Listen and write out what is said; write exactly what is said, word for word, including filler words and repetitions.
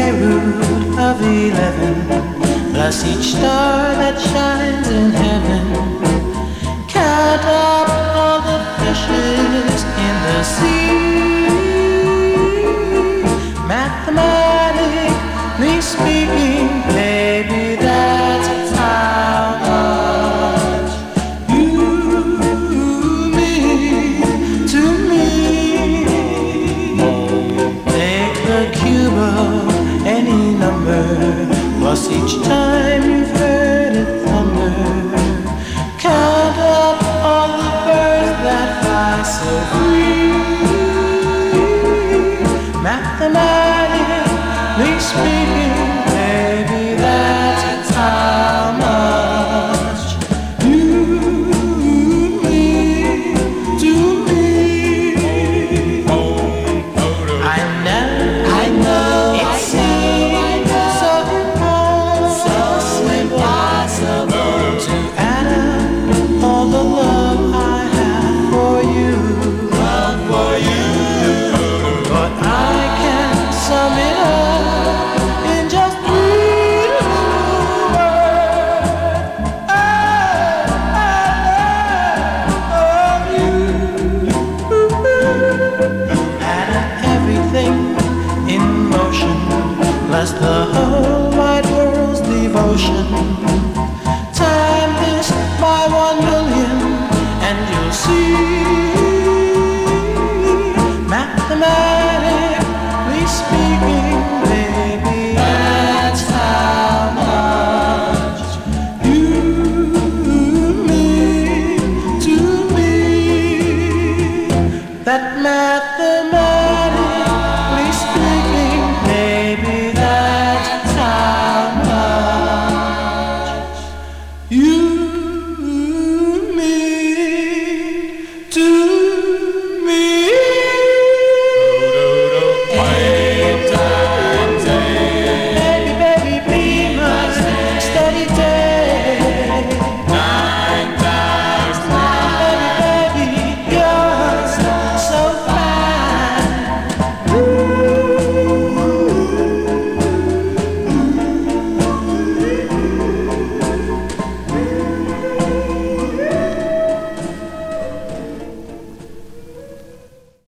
square root of eleven, plus each star that shines in heaven. Count up all the fishes in the sea. Mathematically speaking, baby, that's how much you mean to me. Take the cube of any number, plus each time you've heard it thunder. Count up all the birds that fly so free. Mathematically speaking, baby, that's how much you mean to me. I know, I know, it seems so impossible, so impossible to add up all the love I have for you, love for you. But I can sum it up in just three little words. I love you. Add up everything in motion, plus the whole wide world's devotion.